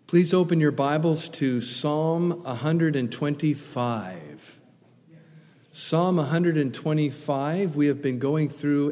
Please open your Bibles to Psalm 125. Psalm 125, we have been going through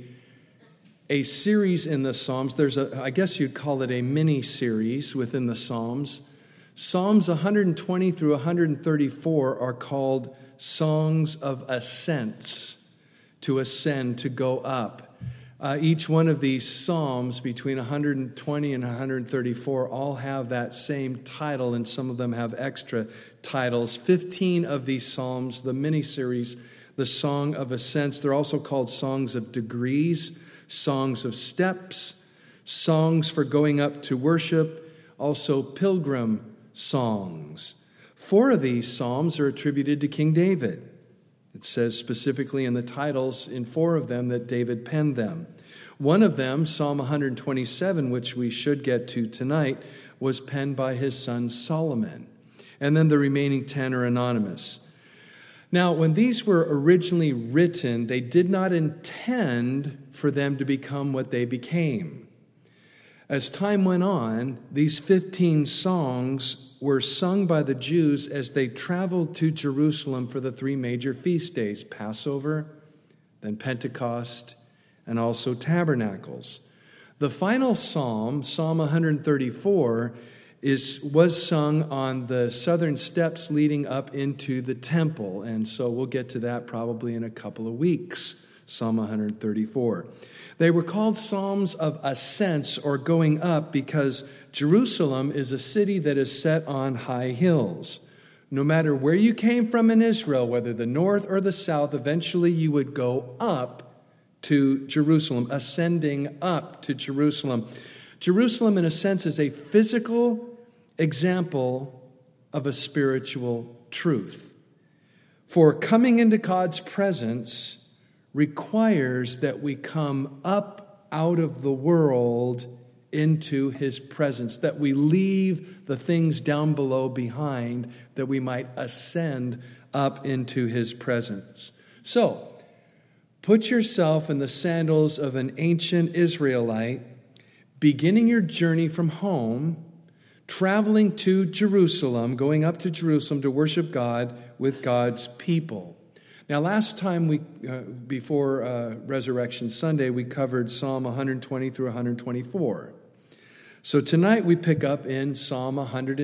a series in the Psalms. I guess you'd call it a mini-series within the Psalms. Psalms 120 through 134 are called songs of ascents, to ascend, to go up. Each one of these psalms between 120 and 134 all have that same title, and some of them have extra titles. 15 of these psalms, the mini-series, the Song of Ascents, they're also called songs of degrees, songs of steps, songs for going up to worship, also pilgrim songs. 4 of these psalms are attributed to King David. It says specifically in the titles in 4 of them that David penned them. One of them, Psalm 127, which we should get to tonight, was penned by his son Solomon. And then the remaining 10 are anonymous. Now, when these were originally written, they did not intend for them to become what they became. As time went on, these 15 songs were sung by the Jews as they traveled to Jerusalem for the 3 major feast days, Passover, then Pentecost, and also Tabernacles. The final psalm, Psalm 134, was sung on the southern steps leading up into the temple, and so we'll get to that probably in a couple of weeks, Psalm 134. They were called Psalms of Ascents, or going up, because Jerusalem is a city that is set on high hills. No matter where you came from in Israel, whether the north or the south, eventually you would go up to Jerusalem, ascending up to Jerusalem. Jerusalem, in a sense, is a physical example of a spiritual truth. For coming into God's presence requires that we come up out of the world into his presence, that we leave the things down below behind, that we might ascend up into his presence. So, put yourself in the sandals of an ancient Israelite, beginning your journey from home, traveling to Jerusalem, going up to Jerusalem to worship God with God's people. Now, last time before Resurrection Sunday, we covered Psalm 120 through 124. So tonight we pick up in Psalm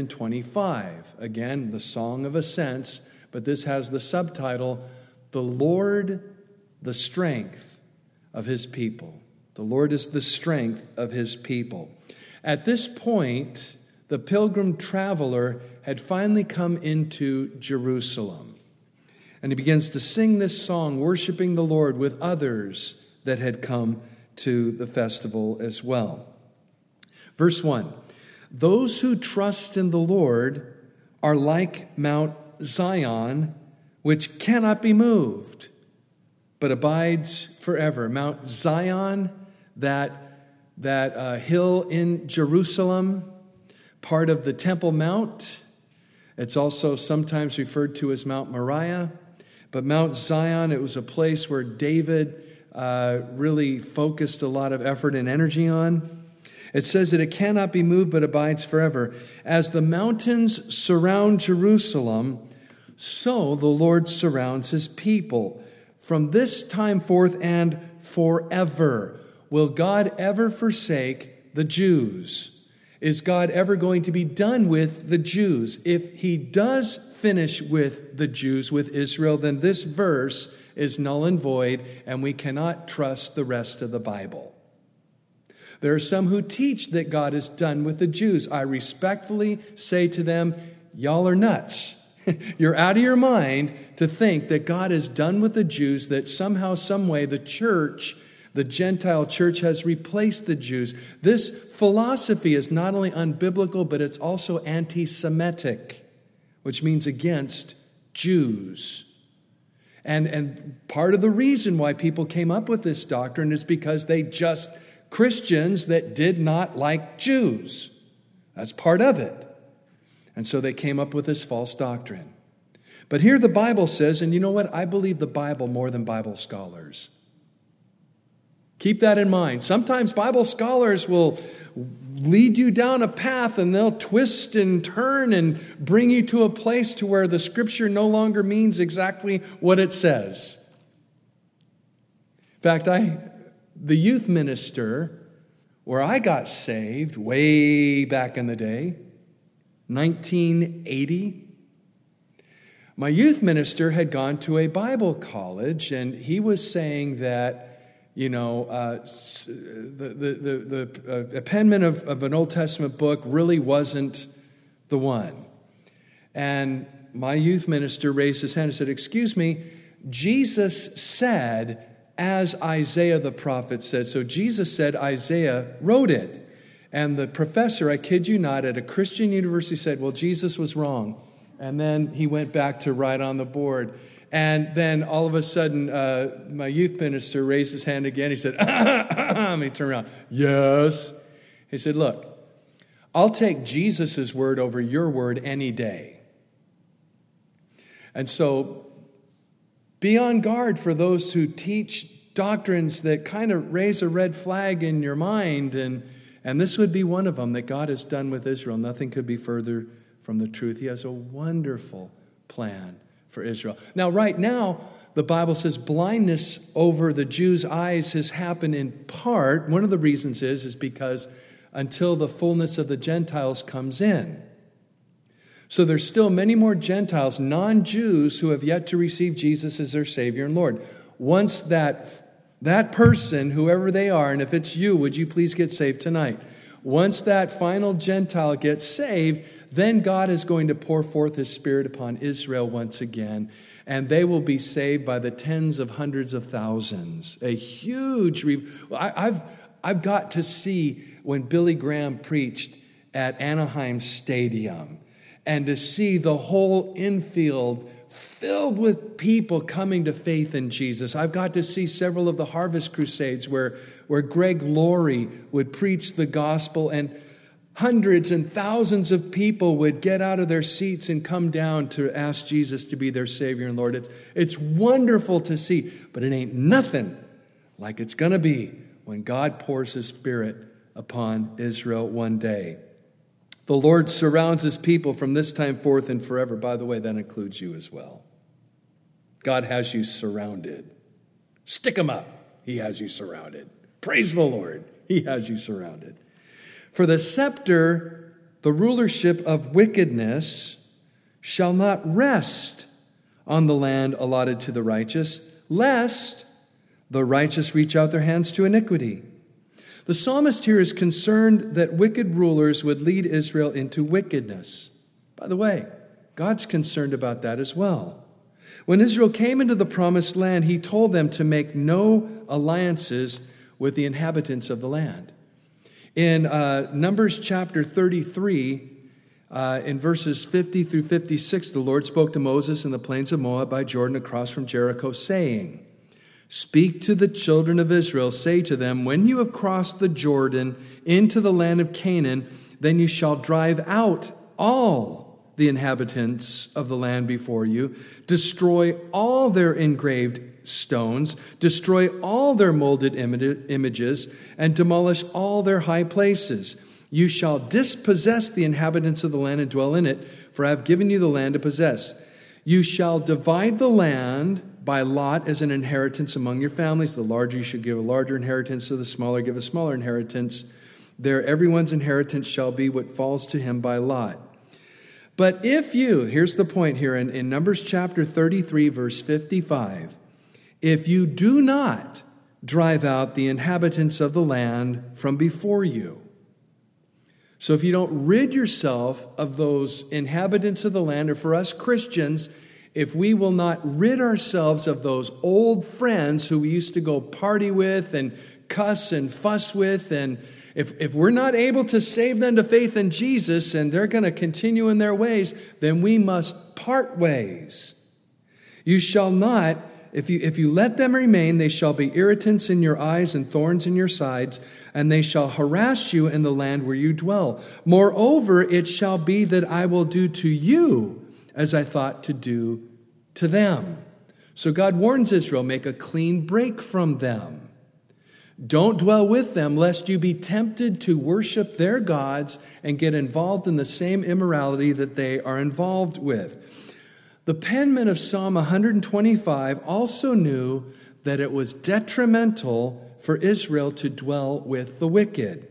125. Again, the Song of Ascents, but this has the subtitle, "The Lord, the Strength of His People." The Lord is the strength of His people. At this point, the pilgrim traveler had finally come into Jerusalem. And he begins to sing this song, worshiping the Lord with others that had come to the festival as well. Verse 1, "Those who trust in the Lord are like Mount Zion, which cannot be moved, but abides forever." Mount Zion, that hill in Jerusalem, part of the Temple Mount. It's also sometimes referred to as Mount Moriah. But Mount Zion, it was a place where David really focused a lot of effort and energy on. It says that it cannot be moved but abides forever. As the mountains surround Jerusalem, so the Lord surrounds his people. From this time forth and forever, will God ever forsake the Jews? Is God ever going to be done with the Jews? If he does finish with the Jews, with Israel, then this verse is null and void, and we cannot trust the rest of the Bible. There are some who teach that God is done with the Jews. I respectfully say to them, y'all are nuts. You're out of your mind to think that God is done with the Jews, that somehow, some way, the church, the Gentile church, has replaced the Jews. This philosophy is not only unbiblical, but it's also anti-Semitic, which means against Jews. And part of the reason why people came up with this doctrine is because they just Christians that did not like Jews. That's part of it. And so they came up with this false doctrine. But here the Bible says, and you know what? I believe the Bible more than Bible scholars. Keep that in mind. Sometimes Bible scholars will lead you down a path and they'll twist and turn and bring you to a place to where the Scripture no longer means exactly what it says. In fact, the youth minister where I got saved way back in the day, 1980, my youth minister had gone to a Bible college, and he was saying that, the penman of an Old Testament book really wasn't the one. And my youth minister raised his hand and said, "Excuse me, Jesus said, as Isaiah the prophet said." So Jesus said Isaiah wrote it. And the professor, I kid you not, at a Christian university said, "Well, Jesus was wrong." And then he went back to write on the board. And then all of a sudden, my youth minister raised his hand again. He said, he turned around. "Yes." He said, "Look, I'll take Jesus' word over your word any day." And so be on guard for those who teach doctrines that kind of raise a red flag in your mind. And this would be one of them that God has done with Israel. Nothing could be further from the truth. He has a wonderful plan for Israel. Now, right now, the Bible says blindness over the Jews' eyes has happened in part. One of the reasons is because until the fullness of the Gentiles comes in. So there's still many more Gentiles, non-Jews, who have yet to receive Jesus as their Savior and Lord. Once that person, whoever they are, and if it's you, would you please get saved tonight? Once that final Gentile gets saved, then God is going to pour forth His Spirit upon Israel once again, and they will be saved by the tens of hundreds of thousands. A huge... I've got to see when Billy Graham preached at Anaheim Stadium, and to see the whole infield filled with people coming to faith in Jesus. I've got to see several of the Harvest Crusades where Greg Laurie would preach the gospel, and hundreds and thousands of people would get out of their seats and come down to ask Jesus to be their Savior and Lord. It's wonderful to see, but it ain't nothing like it's going to be when God pours His Spirit upon Israel one day. The Lord surrounds His people from this time forth and forever. By the way, that includes you as well. God has you surrounded. Stick 'em up. He has you surrounded. Praise the Lord. He has you surrounded. For the scepter, the rulership of wickedness, shall not rest on the land allotted to the righteous, lest the righteous reach out their hands to iniquity. The psalmist here is concerned that wicked rulers would lead Israel into wickedness. By the way, God's concerned about that as well. When Israel came into the promised land, He told them to make no alliances with the inhabitants of the land. In Numbers chapter 33, in verses 50 through 56, the Lord spoke to Moses in the plains of Moab by Jordan across from Jericho, saying, "Speak to the children of Israel, say to them, when you have crossed the Jordan into the land of Canaan, then you shall drive out all the inhabitants of the land before you, destroy all their engraved stones, destroy all their molded images, and demolish all their high places. You shall dispossess the inhabitants of the land and dwell in it, for I have given you the land to possess. You shall divide the land by lot as an inheritance among your families. The larger you should give a larger inheritance, to the smaller give a smaller inheritance. There everyone's inheritance shall be what falls to him by lot. But if you," here's the point here in Numbers chapter 33, verse 55, "if you do not drive out the inhabitants of the land from before you." So if you don't rid yourself of those inhabitants of the land, or for us Christians, if we will not rid ourselves of those old friends who we used to go party with and cuss and fuss with, and if we're not able to save them to faith in Jesus and they're going to continue in their ways, then we must part ways. You shall not, if you let them remain, they shall be irritants in your eyes and thorns in your sides, and they shall harass you in the land where you dwell. Moreover, it shall be that I will do to you as I thought to do to them. So God warns Israel, make a clean break from them. Don't dwell with them, lest you be tempted to worship their gods and get involved in the same immorality that they are involved with. The penman of Psalm 125 also knew that it was detrimental for Israel to dwell with the wicked,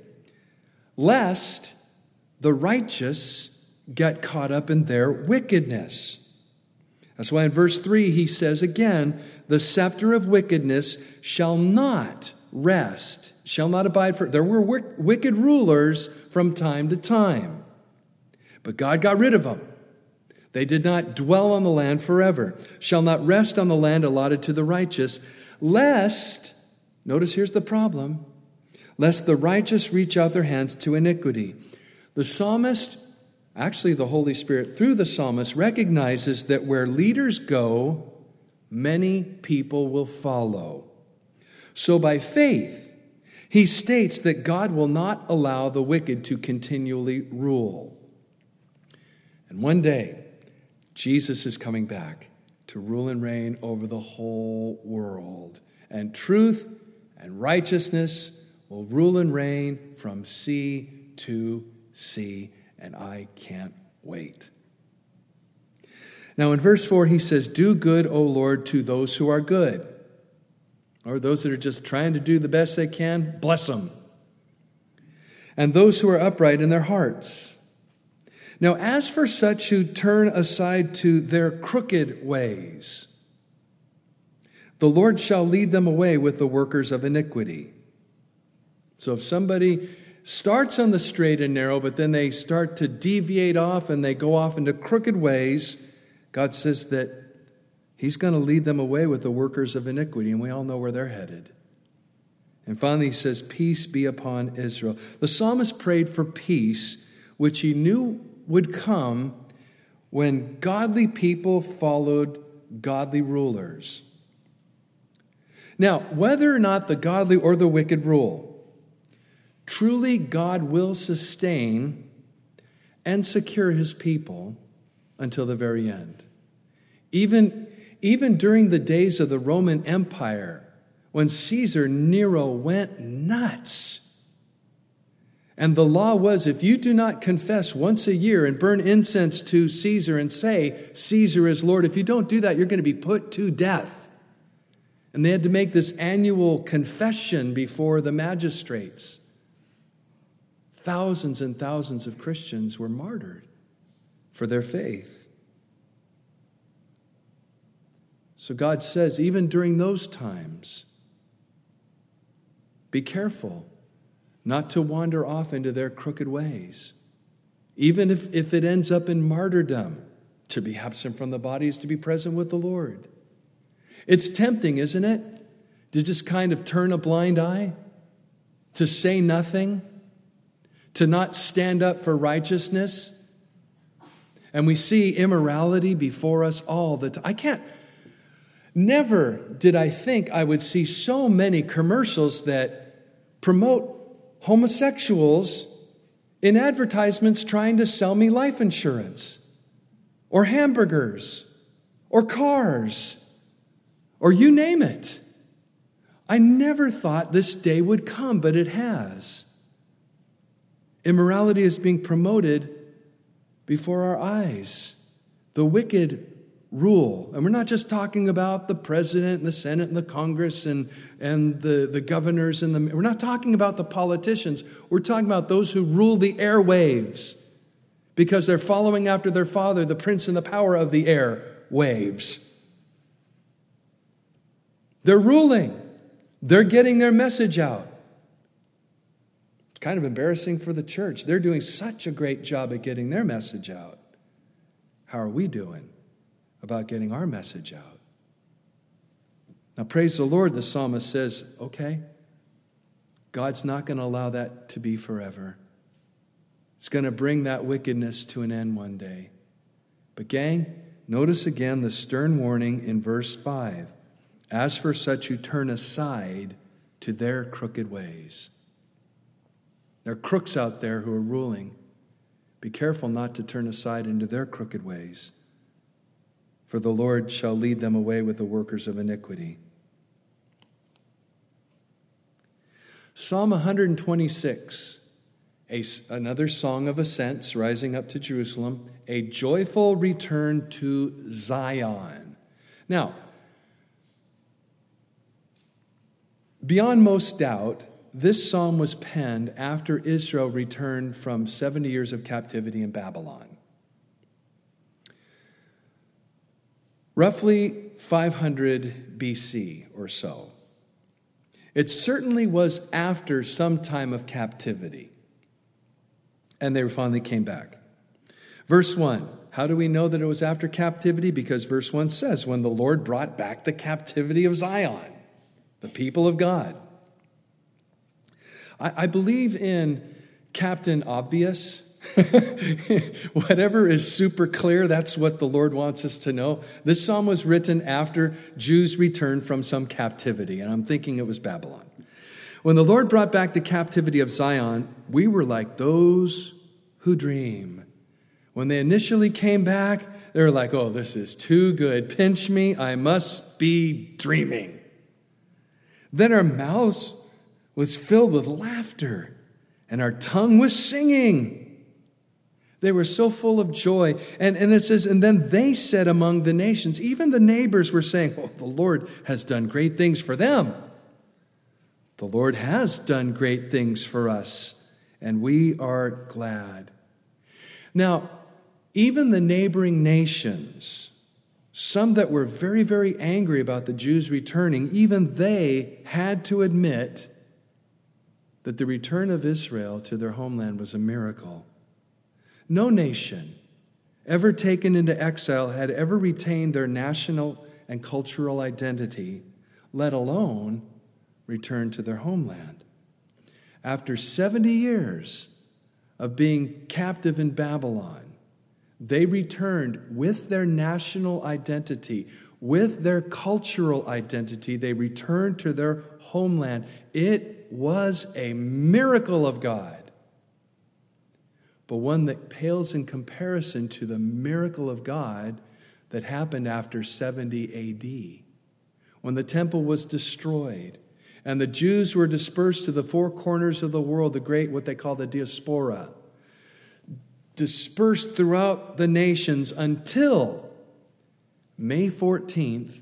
lest the righteous get caught up in their wickedness. That's why in verse 3 he says again, the scepter of wickedness shall not rest, shall not abide for. There were wicked rulers from time to time, but God got rid of them. They did not dwell on the land forever. Shall not rest on the land allotted to the righteous, lest, notice here's the problem, lest the righteous reach out their hands to iniquity. The psalmist, actually the Holy Spirit through the psalmist, recognizes that where leaders go, many people will follow. So by faith, he states that God will not allow the wicked to continually rule. And one day, Jesus is coming back to rule and reign over the whole world. And truth and righteousness will rule and reign from sea to sea. And I can't wait. Now in verse 4, he says, do good, O Lord, to those who are good. Or those that are just trying to do the best they can, bless them. And those who are upright in their hearts. Now, as for such who turn aside to their crooked ways, the Lord shall lead them away with the workers of iniquity. So if somebody starts on the straight and narrow, but then they start to deviate off and they go off into crooked ways, God says that He's going to lead them away with the workers of iniquity, and we all know where they're headed. And finally, he says, peace be upon Israel. The psalmist prayed for peace, which he knew would come when godly people followed godly rulers. Now, whether or not the godly or the wicked rule, truly God will sustain and secure his people until the very end. Even during the days of the Roman Empire, when Caesar Nero went nuts, and the law was, if you do not confess once a year and burn incense to Caesar and say, Caesar is Lord, if you don't do that, you're going to be put to death. And they had to make this annual confession before the magistrates. Thousands and thousands of Christians were martyred for their faith. So God says, even during those times, be careful not to wander off into their crooked ways. Even if it ends up in martyrdom, to be absent from the body is to be present with the Lord. It's tempting, isn't it, to just kind of turn a blind eye, to say nothing, to not stand up for righteousness. And we see immorality before us all the time. Never did I think I would see so many commercials that promote homosexuals in advertisements trying to sell me life insurance or hamburgers or cars or you name it. I never thought this day would come, but it has. Immorality is being promoted before our eyes. The wicked rule. And we're not just talking about the president and the Senate and the Congress and the governors and we're not talking about the politicians. We're talking about those who rule the airwaves because they're following after their father, the prince and the power of the airwaves. They're ruling. They're getting their message out. It's kind of embarrassing for the church. They're doing such a great job at getting their message out. How are we doing about getting our message out? Now, praise the Lord, the psalmist says, okay, God's not going to allow that to be forever. It's going to bring that wickedness to an end one day. But gang, notice again the stern warning in verse 5. As for such who turn aside to their crooked ways. There are crooks out there who are ruling. Be careful not to turn aside into their crooked ways. For the Lord shall lead them away with the workers of iniquity. Psalm 126, another song of ascents rising up to Jerusalem, a joyful return to Zion. Now, beyond most doubt, this psalm was penned after Israel returned from 70 years of captivity in Babylon. Roughly 500 BC or so. It certainly was after some time of captivity. And they finally came back. Verse 1, how do we know that it was after captivity? Because verse 1 says, when the Lord brought back the captivity of Zion, the people of God. I believe in Captain Obvious. Whatever is super clear, that's what the Lord wants us to know. This psalm was written after Jews returned from some captivity, and I'm thinking it was Babylon. When the Lord brought back the captivity of Zion, we were like those who dream. When they initially came back, they were like, oh, this is too good. Pinch me, I must be dreaming. Then our mouths was filled with laughter, and our tongue was singing. They were so full of joy. And it says, and then they said among the nations, even the neighbors were saying, oh, the Lord has done great things for them. The Lord has done great things for us, and we are glad. Now, even the neighboring nations, some that were very, very angry about the Jews returning, even they had to admit that the return of Israel to their homeland was a miracle. No nation ever taken into exile had ever retained their national and cultural identity, let alone return to their homeland. After 70 years of being captive in Babylon, they returned with their national identity, with their cultural identity. They returned to their homeland. It was a miracle of God, but one that pales in comparison to the miracle of God that happened after 70 A.D., when the temple was destroyed and the Jews were dispersed to the four corners of the world, the great, what they call the diaspora, dispersed throughout the nations until May 14th,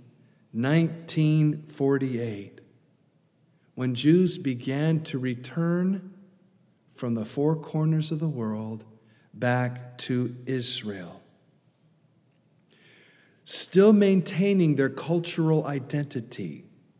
1948. When Jews began to return from the four corners of the world back to Israel, still maintaining their cultural identity,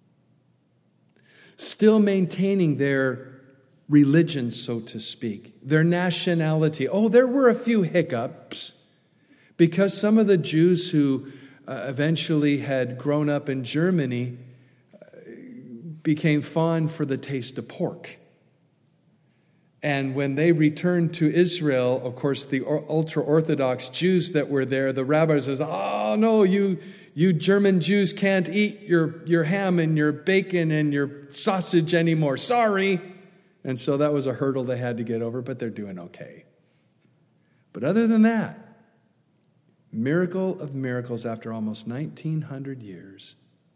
still maintaining their religion, so to speak, their nationality. Oh, there were a few hiccups because some of the Jews who eventually had grown up in Germany became fond for the taste of pork. And when they returned to Israel, of course, the ultra-Orthodox Jews that were there, the rabbis says, oh, no, you German Jews can't eat your ham and your bacon and your sausage anymore. Sorry. And so that was a hurdle they had to get over, but they're doing okay. But other than that, miracle of miracles after almost 1,900 years.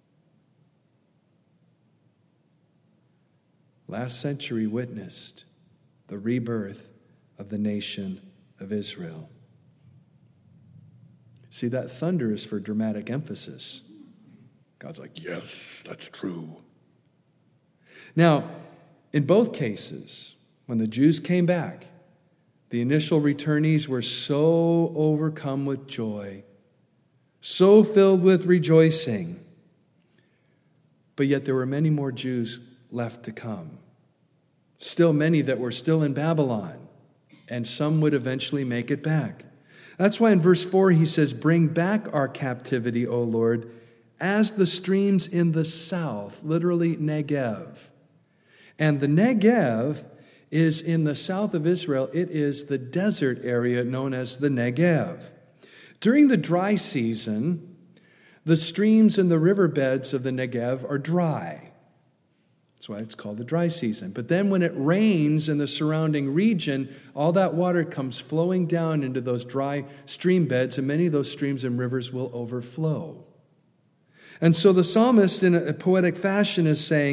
Last century witnessed the rebirth of the nation of Israel. See, that thunder is for dramatic emphasis. God's like, yes, that's true. Now, in both cases, when the Jews came back, the initial returnees were so overcome with joy, so filled with rejoicing. But yet there were many more Jews left to come. Still many that were still in Babylon, and some would eventually make it back. That's why in verse 4 he says, bring back our captivity, O Lord, as the streams in the south, literally Negev. And the Negev is in the south of Israel. It is the desert area known as the Negev. During the dry season, the streams and the riverbeds of the Negev are dry. That's why it's called the dry season. But then when it rains in the surrounding region, all that water comes flowing down into those dry stream beds, and many of those streams and rivers will overflow. And so the psalmist, in a poetic fashion, is saying,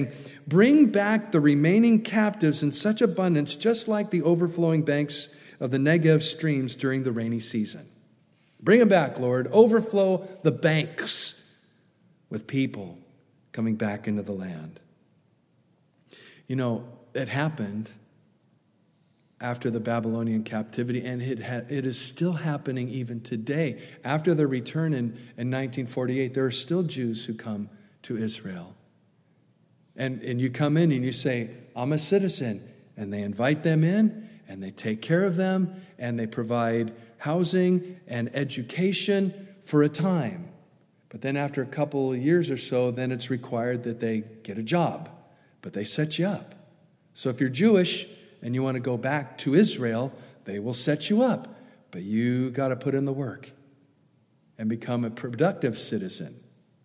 bring back the remaining captives in such abundance, just like the overflowing banks of the Negev streams during the rainy season. Bring them back, Lord. Overflow the banks with people coming back into the land. You know, it happened after the Babylonian captivity, and it is still happening even today. After their return in 1948, there are still Jews who come to Israel. And you come in and you say, I'm a citizen. And they invite them in, and they take care of them, and they provide housing and education for a time. But then after a couple of years or so, then it's required that they get a job. But they set you up. So if you're Jewish and you want to go back to Israel, they will set you up. But you got to put in the work and become a productive citizen.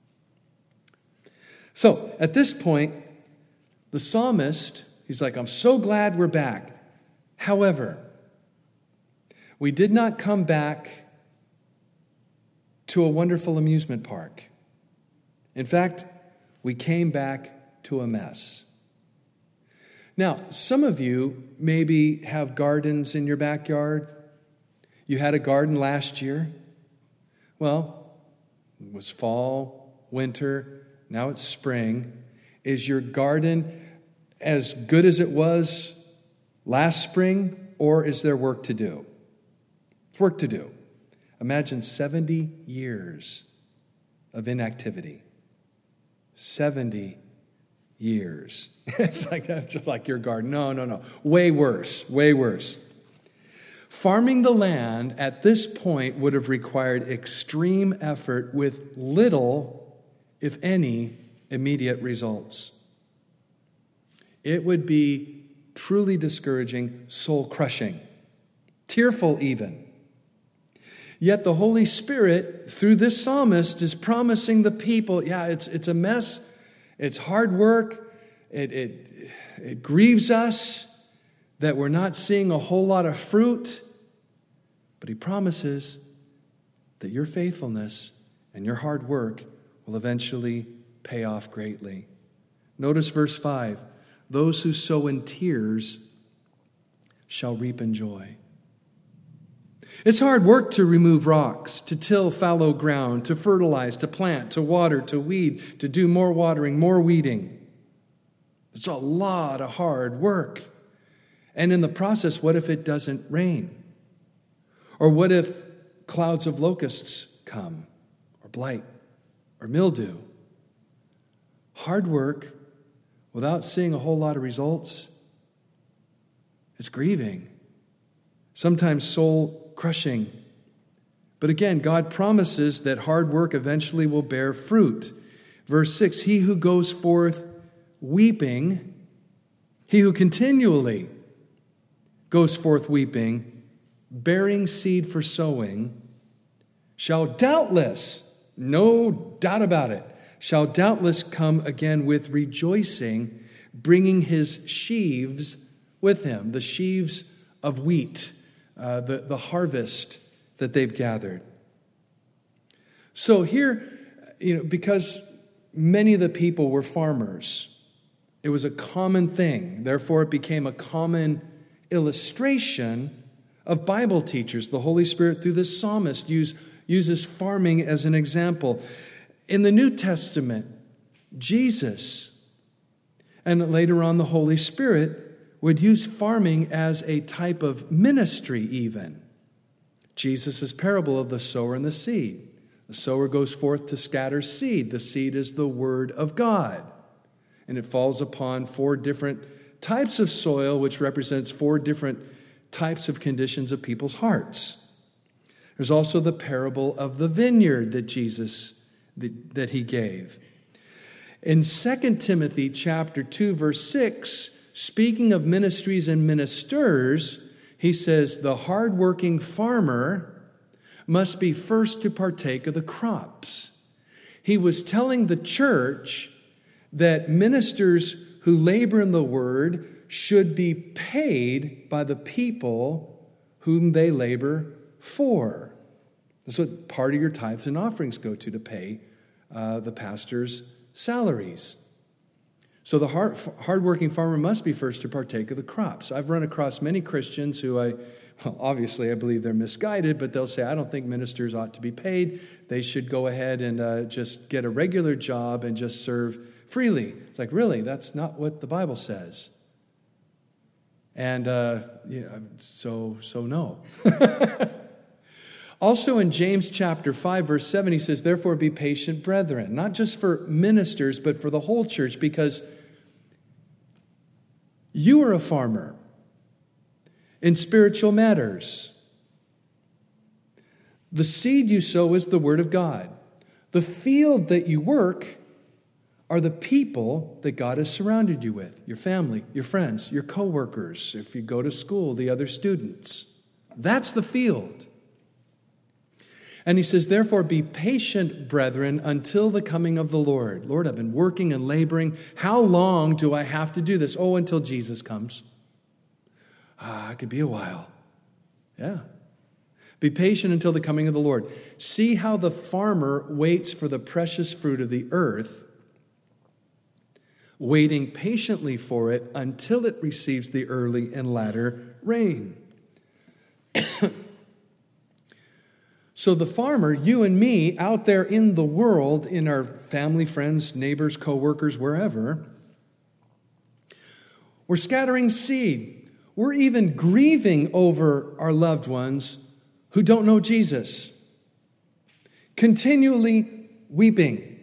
So at this point, the psalmist, he's like, I'm so glad we're back. However, we did not come back to a wonderful amusement park. In fact, we came back to a mess. Now, some of you maybe have gardens in your backyard. You had a garden last year. Well, it was fall, winter, now it's spring. Is your garden as good as it was last spring, or is there work to do? It's work to do. Imagine 70 years of inactivity. 70 years. It's like that's just like your garden. No. Way worse. Farming the land at this point would have required extreme effort with little, if any, immediate results. It would be truly discouraging, soul-crushing, tearful even. Yet the Holy Spirit, through this psalmist, is promising the people, it's a mess, it's hard work, it grieves us that we're not seeing a whole lot of fruit, but he promises that your faithfulness and your hard work will eventually pay off greatly. Notice verse 5, those who sow in tears shall reap in joy. It's hard work to remove rocks, to till fallow ground, to fertilize, to plant, to water, to weed, to do more watering, more weeding. It's a lot of hard work. And in the process, what if it doesn't rain? Or what if clouds of locusts come, or blight, or mildew? Hard work without seeing a whole lot of results, it's grieving. Sometimes soul-crushing. But again, God promises that hard work eventually will bear fruit. Verse 6, he who goes forth weeping, he who continually goes forth weeping, bearing seed for sowing, shall doubtless, no doubt about it, shall doubtless come again with rejoicing, bringing his sheaves with him, the sheaves of wheat, the harvest that they've gathered. So here, because many of the people were farmers, it was a common thing. Therefore, it became a common illustration of Bible teachers. The Holy Spirit, through this psalmist, uses farming as an example. In the New Testament, Jesus, and later on the Holy Spirit, would use farming as a type of ministry even. Jesus' parable of the sower and the seed. The sower goes forth to scatter seed. The seed is the word of God. And it falls upon 4 different types of soil, which represents 4 different types of conditions of people's hearts. There's also the parable of the vineyard that that he gave. In 2 Timothy chapter 2, verse 6, speaking of ministries and ministers, he says, the hardworking farmer must be first to partake of the crops. He was telling the church that ministers who labor in the word should be paid by the people whom they labor for. That's what part of your tithes and offerings go to pay the pastor's salaries. So the hardworking farmer must be first to partake of the crops. I've run across many Christians who obviously I believe they're misguided, but they'll say, I don't think ministers ought to be paid. They should go ahead and just get a regular job and just serve freely. It's like, really? That's not what the Bible says. And so no. Also in James chapter 5, verse 7, he says, therefore be patient, brethren, not just for ministers, but for the whole church, because you are a farmer in spiritual matters. The seed you sow is the word of God. The field that you work are the people that God has surrounded you with, your family, your friends, your coworkers, if you go to school, the other students. That's the field. And he says, therefore, be patient, brethren, until the coming of the Lord. Lord, I've been working and laboring. How long do I have to do this? Oh, until Jesus comes. It could be a while. Yeah. Be patient until the coming of the Lord. See how the farmer waits for the precious fruit of the earth, waiting patiently for it until it receives the early and latter rain. So the farmer, you and me, out there in the world, in our family, friends, neighbors, co-workers, wherever, we're scattering seed. We're even grieving over our loved ones who don't know Jesus. Continually weeping.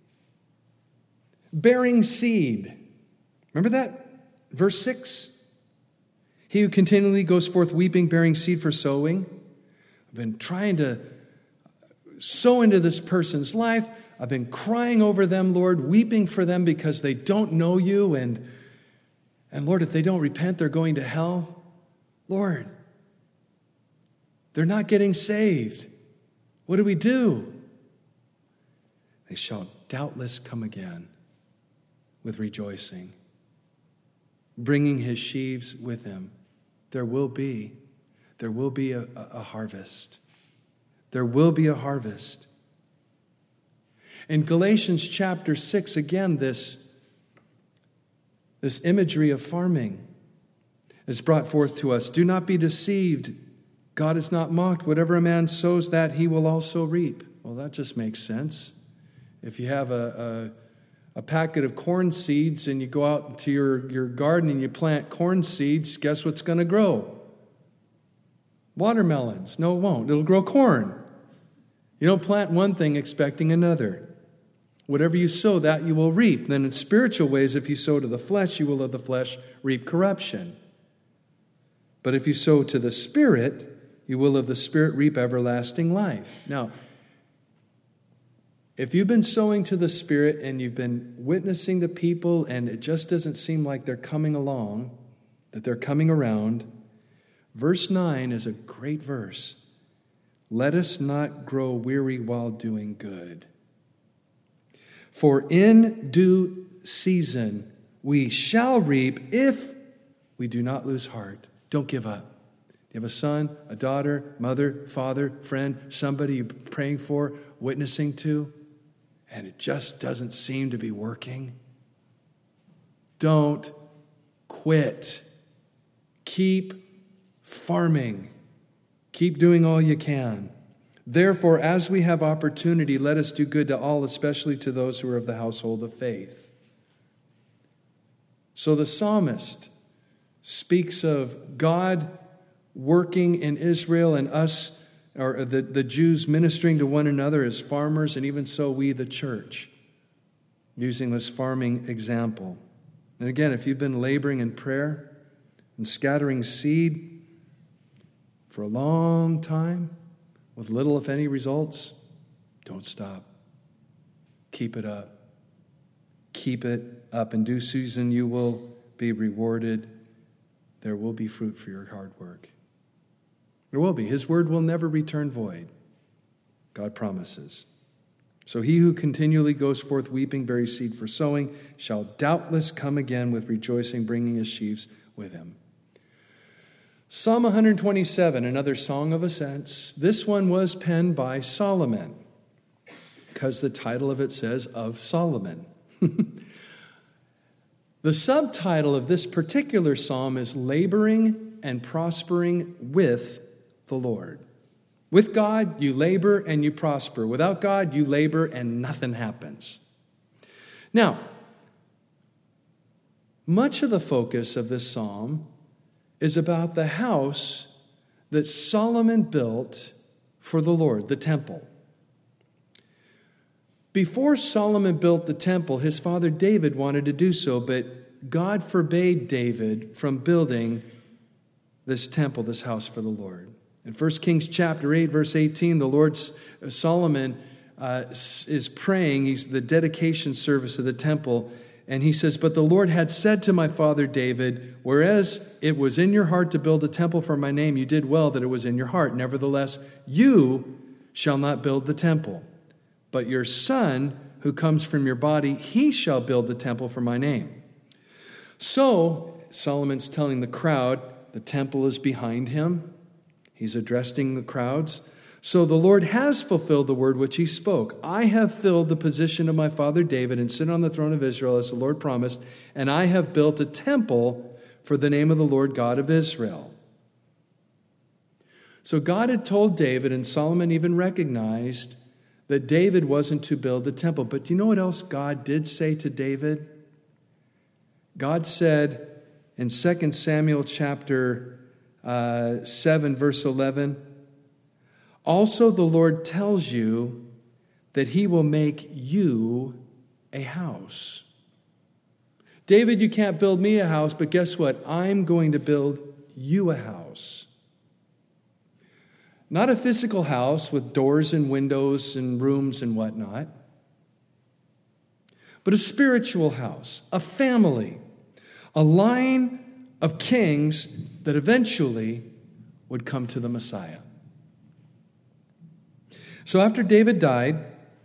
Bearing seed. Remember that? Verse 6. He who continually goes forth weeping, bearing seed for sowing. I've been trying to sow into this person's life. I've been crying over them, Lord, weeping for them because they don't know you. And Lord, if they don't repent, they're going to hell. Lord, they're not getting saved. What do we do? They shall doubtless come again with rejoicing, bringing his sheaves with him. There will be a harvest. There will be a harvest. In Galatians chapter 6, again, this imagery of farming is brought forth to us. Do not be deceived. God is not mocked. Whatever a man sows, that he will also reap. Well, that just makes sense. If you have a packet of corn seeds and you go out to your garden and you plant corn seeds, guess what's going to grow? Watermelons. No, it won't. It'll grow corn. You don't plant one thing expecting another. Whatever you sow, that you will reap. Then in spiritual ways, if you sow to the flesh, you will of the flesh reap corruption. But if you sow to the Spirit, you will of the Spirit reap everlasting life. Now, if you've been sowing to the Spirit and you've been witnessing to people and it just doesn't seem like they're coming along, that they're coming around, verse 9 is a great verse. Let us not grow weary while doing good. For in due season we shall reap if we do not lose heart. Don't give up. You have a son, a daughter, mother, father, friend, somebody you're praying for, witnessing to, and it just doesn't seem to be working. Don't quit. Keep farming. Keep doing all you can. Therefore, as we have opportunity, let us do good to all, especially to those who are of the household of faith. So the psalmist speaks of God working in Israel and us, or the Jews ministering to one another as farmers, and even so we, the church, using this farming example. And again, if you've been laboring in prayer and scattering seed for a long time, with little, if any, results, don't stop. Keep it up. Keep it up. In due season, you will be rewarded. There will be fruit for your hard work. There will be. His word will never return void. God promises. So he who continually goes forth weeping, bears seed for sowing, shall doubtless come again with rejoicing, bringing his sheaves with him. Psalm 127, another song of ascents. This one was penned by Solomon, because the title of it says, of Solomon. The subtitle of this particular psalm is Laboring and Prospering with the Lord. With God, you labor and you prosper. Without God, you labor and nothing happens. Now, much of the focus of this psalm is about the house that Solomon built for the Lord, the temple. Before Solomon built the temple, his father David wanted to do so, but God forbade David from building this temple, this house for the Lord. In 1 Kings chapter 8, verse 18, Solomon is praying. He's the dedication service of the temple. And he says, "But the Lord had said to my father David, whereas it was in your heart to build a temple for my name, you did well that it was in your heart. Nevertheless, you shall not build the temple. But your son, who comes from your body, he shall build the temple for my name." So, Solomon's telling the crowd, the temple is behind him. He's addressing the crowds. "So the Lord has fulfilled the word which he spoke. I have filled the position of my father David and sit on the throne of Israel as the Lord promised, and I have built a temple for the name of the Lord God of Israel." So God had told David, and Solomon even recognized that David wasn't to build the temple. But do you know what else God did say to David? God said in 2 Samuel chapter 7, verse 11, "Also the Lord tells you that he will make you a house." David, you can't build me a house, but guess what? I'm going to build you a house. Not a physical house with doors and windows and rooms and whatnot, but a spiritual house, a family, a line of kings that eventually would come to the Messiah. So after David died,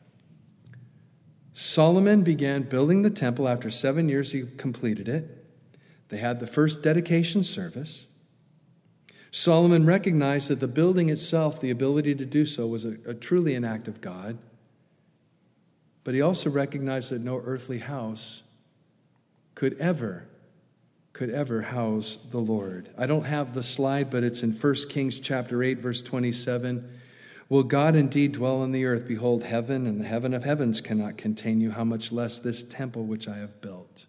Solomon began building the temple. After 7 years, he completed it. They had the first dedication service. Solomon recognized that the building itself, the ability to do so, was truly an act of God. But he also recognized that no earthly house could ever house the Lord. I don't have the slide, but it's in 1 Kings chapter 8, verse 27. "Will God indeed dwell on the earth? Behold, heaven and the heaven of heavens cannot contain you, how much less this temple which I have built."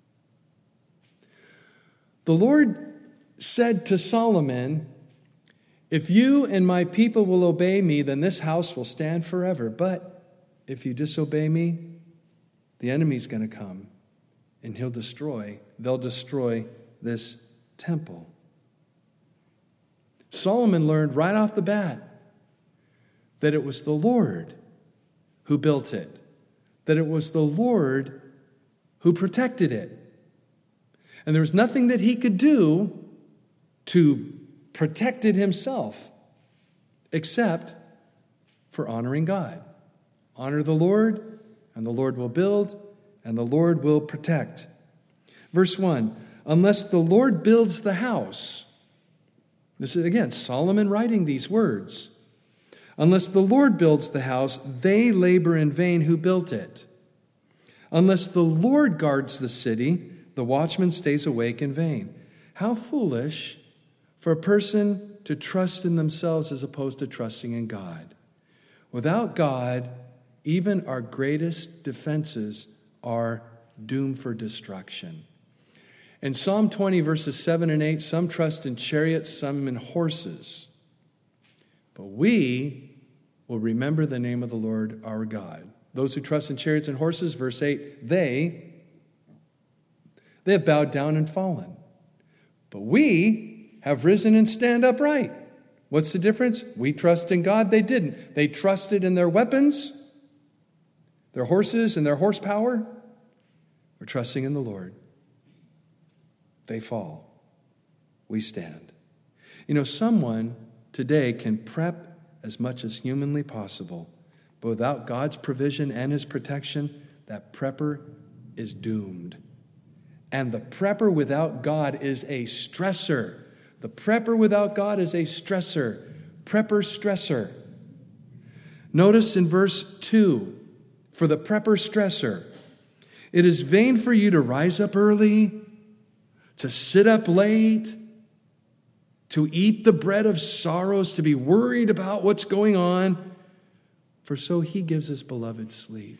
The Lord said to Solomon, "If you and my people will obey me, then this house will stand forever. But if you disobey me, the enemy's going to come, and they'll destroy this temple." Solomon learned right off the bat that it was the Lord who built it, that it was the Lord who protected it. And there was nothing that he could do to protect it himself except for honoring God. Honor the Lord, and the Lord will build, and the Lord will protect. Verse 1, "Unless the Lord builds the house." This is, again, Solomon writing these words. "Unless the Lord builds the house, they labor in vain who built it. Unless the Lord guards the city, the watchman stays awake in vain." How foolish for a person to trust in themselves as opposed to trusting in God. Without God, even our greatest defenses are doomed for destruction. In Psalm 20, verses 7 and 8, some trust in chariots, some in horses. But we will remember the name of the Lord our God. Those who trust in chariots and horses, verse 8, they have bowed down and fallen. But we have risen and stand upright. What's the difference? We trust in God. They didn't. They trusted in their weapons, their horses, and their horsepower. We're trusting in the Lord. They fall. We stand. You know, someone today can prep as much as humanly possible, but without God's provision and his protection, that prepper is doomed. And the prepper without God is a stressor. The prepper without God is a stressor. Prepper stressor. Notice in verse 2, for the prepper stressor, It is vain for you to rise up early, to sit up late, to eat the bread of sorrows, to be worried about what's going on, for so he gives his beloved sleep.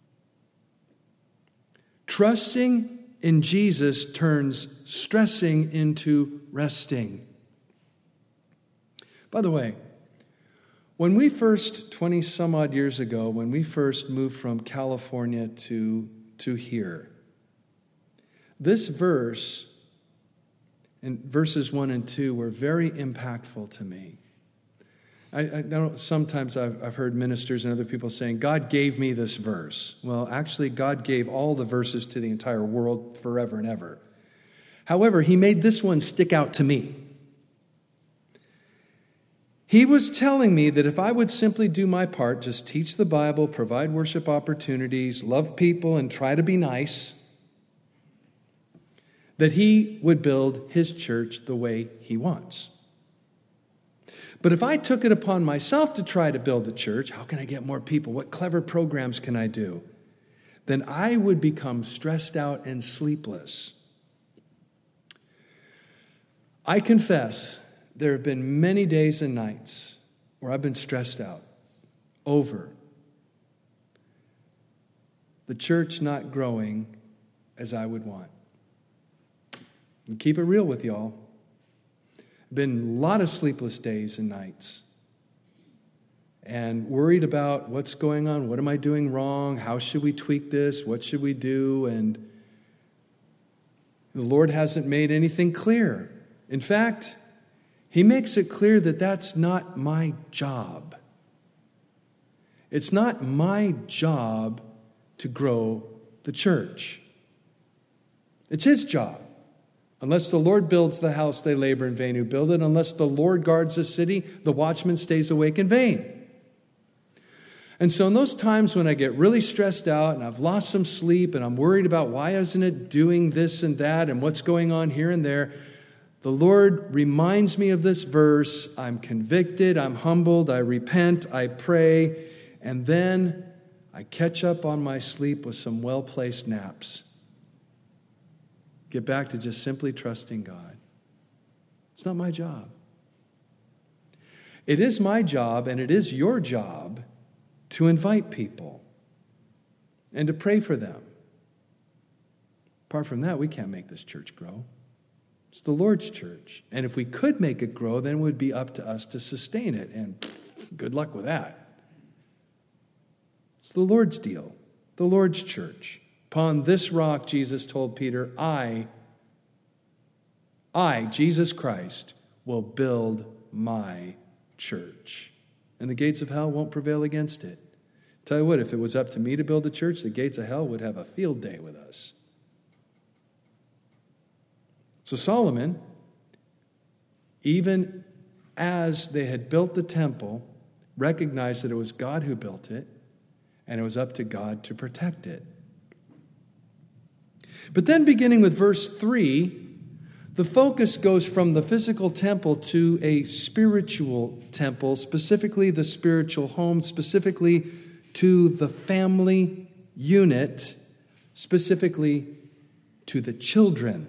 Trusting in Jesus turns stressing into resting. By the way, when we first, 20 some odd years ago, when we first moved from California to here, this verse, and verses 1 and 2 were very impactful to me. I know sometimes I've heard ministers and other people saying, God gave me this verse. Well, actually, God gave all the verses to the entire world forever and ever. However, he made this one stick out to me. He was telling me that if I would simply do my part, just teach the Bible, provide worship opportunities, love people, and try to be nice, that he would build his church the way he wants. But if I took it upon myself to try to build the church, how can I get more people? What clever programs can I do? Then I would become stressed out and sleepless. I confess, there have been many days and nights where I've been stressed out over the church not growing as I would want. And keep it real with y'all. Been a lot of sleepless days and nights. And worried about what's going on, what am I doing wrong, how should we tweak this, what should we do? And the Lord hasn't made anything clear. In fact, he makes it clear that that's not my job. It's not my job to grow the church. It's his job. Unless the Lord builds the house, they labor in vain who build it. Unless the Lord guards the city, the watchman stays awake in vain. And so in those times when I get really stressed out and I've lost some sleep and I'm worried about why isn't it doing this and that and what's going on here and there, the Lord reminds me of this verse. I'm convicted, I'm humbled, I repent, I pray, and then I catch up on my sleep with some well-placed naps. Get back to just simply trusting God. It's not my job. It is my job, and it is your job, to invite people and to pray for them. Apart from that, we can't make this church grow. It's the Lord's church. And if we could make it grow, then it would be up to us to sustain it. And good luck with that. It's the Lord's deal, the Lord's church. Upon this rock, Jesus told Peter, I, Jesus Christ, will build my church. And the gates of hell won't prevail against it. Tell you what, if it was up to me to build the church, the gates of hell would have a field day with us. So Solomon, even as they had built the temple, recognized that it was God who built it, and it was up to God to protect it. But then beginning with verse 3, the focus goes from the physical temple to a spiritual temple, specifically the spiritual home, specifically to the family unit, specifically to the children.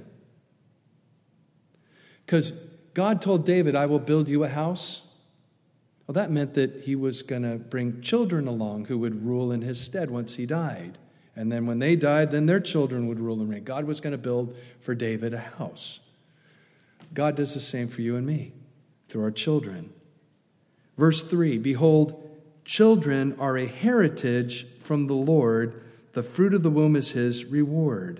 Because God told David, I will build you a house. Well, that meant that he was going to bring children along who would rule in his stead once he died. And then when they died, then their children would rule and reign. God was going to build for David a house. God does the same for you and me through our children. Verse 3, behold, children are a heritage from the Lord. The fruit of the womb is his reward.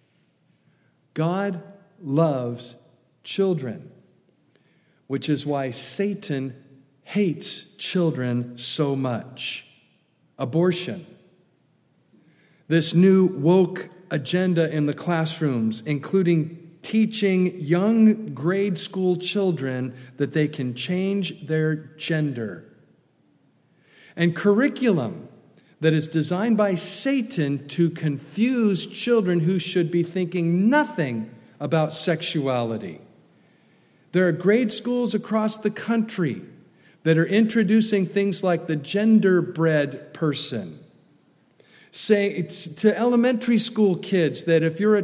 God loves children, which is why Satan hates children so much. Abortion. This new woke agenda in the classrooms, including teaching young grade school children that they can change their gender. And curriculum that is designed by Satan to confuse children who should be thinking nothing about sexuality. There are grade schools across the country that are introducing things like the genderbread person. Say it's to elementary school kids that if you're a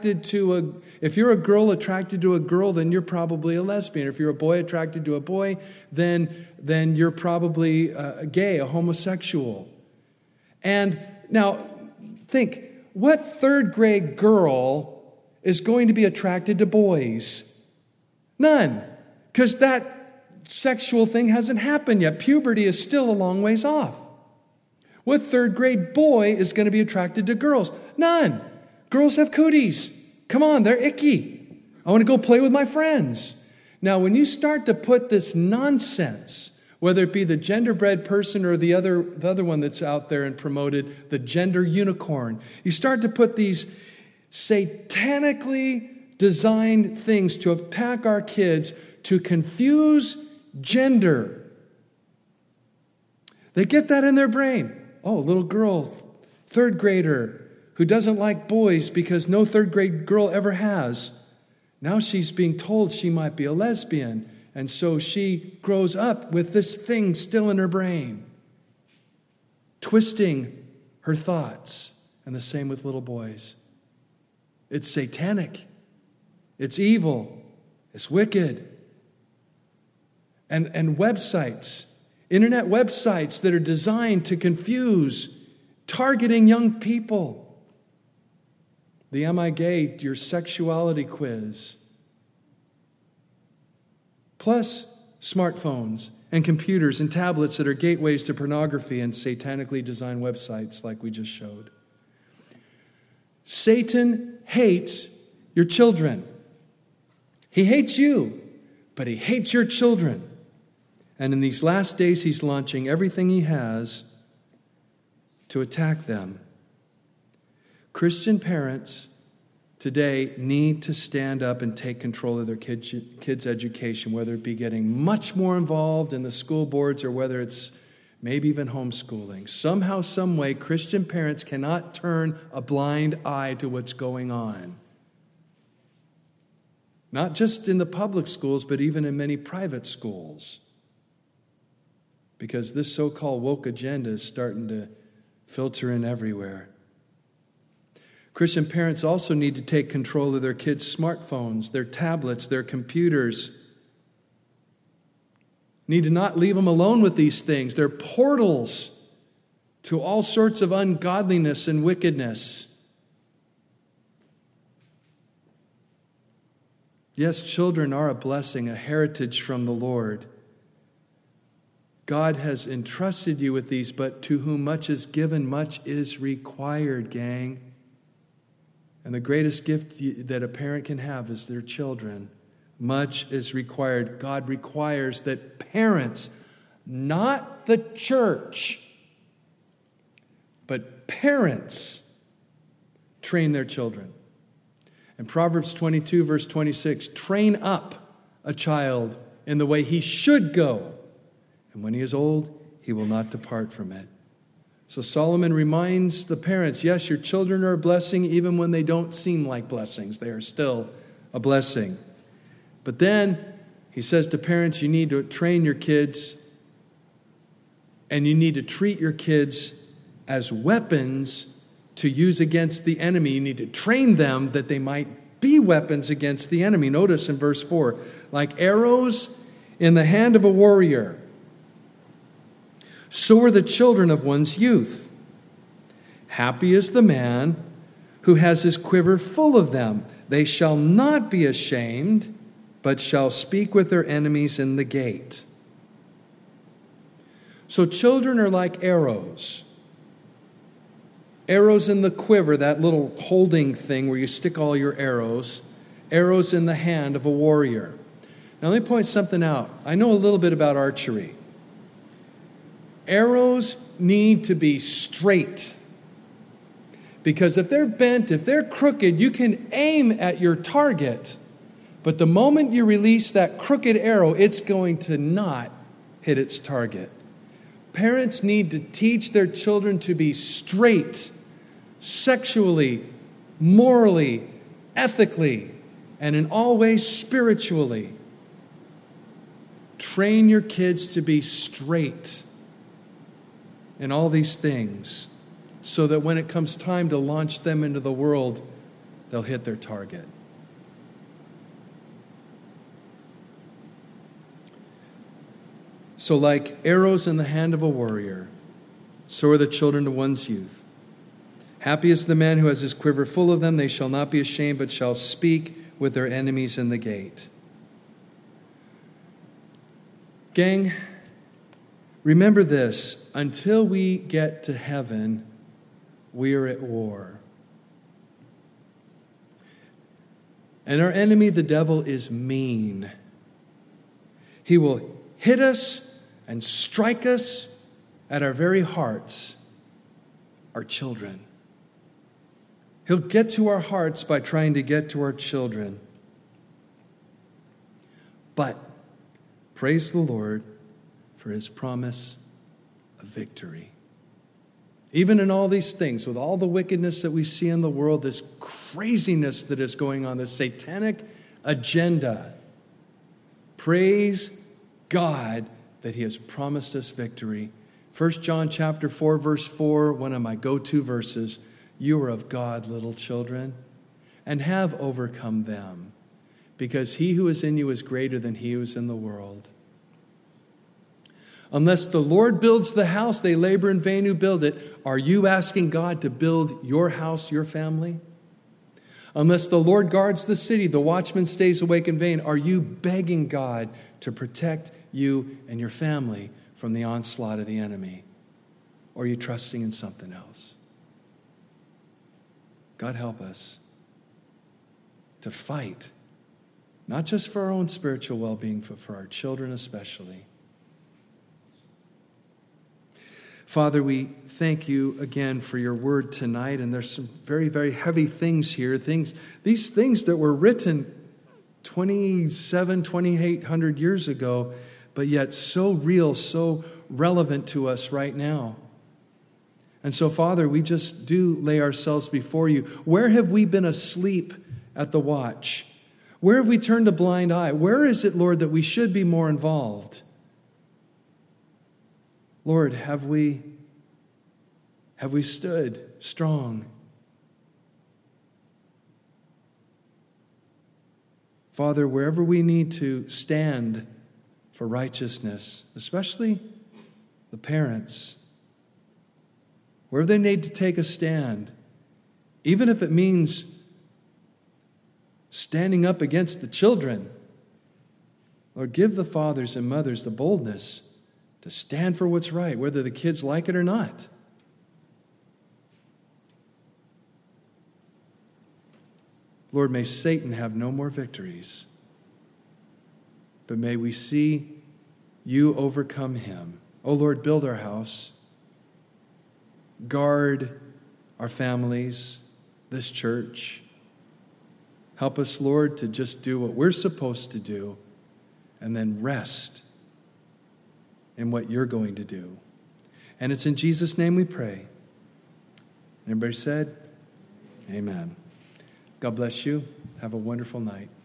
girl attracted to a girl, then you're probably a lesbian. If you're a boy attracted to a boy, then you're probably gay, a homosexual. And now think, what third grade girl is going to be attracted to boys? None, because that sexual thing hasn't happened yet. Puberty is still a long ways off. What third grade boy is going to be attracted to girls? None. Girls have cooties. Come on, they're icky. I want to go play with my friends. Now, when you start to put this nonsense, whether it be the genderbread person or the other one that's out there and promoted, the gender unicorn, you start to put these satanically designed things to attack our kids to confuse gender. They get that in their brain. Oh, little girl, third grader, who doesn't like boys because no third grade girl ever has. Now she's being told she might be a lesbian, and so she grows up with this thing still in her brain, twisting her thoughts, and the same with little boys. It's satanic. It's evil. It's wicked. And websites, internet websites that are designed to confuse, targeting young people. The Am I Gay, your sexuality quiz. Plus smartphones and computers and tablets that are gateways to pornography and satanically designed websites like we just showed. Satan hates your children. He hates you, but he hates your children. And in these last days, he's launching everything he has to attack them. Christian parents today need to stand up and take control of their kids' education, whether it be getting much more involved in the school boards or whether it's maybe even homeschooling. Somehow, some way, Christian parents cannot turn a blind eye to what's going on. Not just in the public schools, but even in many private schools. Because this so-called woke agenda is starting to filter in everywhere. Christian parents also need to take control of their kids' smartphones, their tablets, their computers. Need to not leave them alone with these things. They're portals to all sorts of ungodliness and wickedness. Yes, children are a blessing, a heritage from the Lord. God has entrusted you with these, but to whom much is given, much is required, gang. And the greatest gift that a parent can have is their children. Much is required. God requires that parents, not the church, but parents, train their children. In Proverbs 22, verse 26, train up a child in the way he should go. And when he is old, he will not depart from it. So Solomon reminds the parents, yes, your children are a blessing even when they don't seem like blessings. They are still a blessing. But then he says to parents, you need to train your kids and you need to treat your kids as weapons to use against the enemy. You need to train them that they might be weapons against the enemy. Notice in verse 4, like arrows in the hand of a warrior, so are the children of one's youth. Happy is the man who has his quiver full of them. They shall not be ashamed, but shall speak with their enemies in the gate. So children are like arrows. Arrows in the quiver, that little holding thing where you stick all your arrows. Arrows in the hand of a warrior. Now let me point something out. I know a little bit about archery. Arrows need to be straight. Because if they're bent, if they're crooked, you can aim at your target. But the moment you release that crooked arrow, it's going to not hit its target. Parents need to teach their children to be straight, sexually, morally, ethically, and in all ways spiritually. Train your kids to be straight in all these things. so that when it comes time to launch them into the world, they'll hit their target. So like arrows in the hand of a warrior, so are the children of one's youth. Happy is the man who has his quiver full of them. They shall not be ashamed, but shall speak with their enemies in the gate. Gang, remember this. Until we get to heaven, we are at war. And our enemy, the devil, is mean. He will hit us and strike us at our very hearts, our children. He'll get to our hearts by trying to get to our children. But praise the Lord for his promise of victory. Even in all these things, with all the wickedness that we see in the world, this craziness that is going on, this satanic agenda, praise God that he has promised us victory. 1 John chapter 4, verse 4, one of my go-to verses, you are of God, little children, and have overcome them, because he who is in you is greater than he who is in the world. Unless the Lord builds the house, they labor in vain who build it. Are you asking God to build your house, your family? Unless the Lord guards the city, the watchman stays awake in vain. Are you begging God to protect you and your family from the onslaught of the enemy? Or are you trusting in something else? God help us to fight, not just for our own spiritual well-being, but for our children especially. Father, we thank you again for your word tonight, and there's some very, very heavy things here, these things that were written 2,800 years ago, but yet so real, so relevant to us right now. And so, Father, we just do lay ourselves before you. Where have we been asleep at the watch? Where have we turned a blind eye? Where is it, Lord, that we should be more involved? Lord, have we stood strong? Father, wherever we need to stand for righteousness, especially the parents, wherever they need to take a stand, even if it means standing up against the children, Lord, give the fathers and mothers the boldness to stand for what's right, whether the kids like it or not. Lord, may Satan have no more victories, but may we see you overcome him. Oh Lord, build our house. Guard our families, this church. Help us, Lord, to just do what we're supposed to do and then rest in what you're going to do. And it's in Jesus' name we pray. Everybody said, amen. God bless you. Have a wonderful night.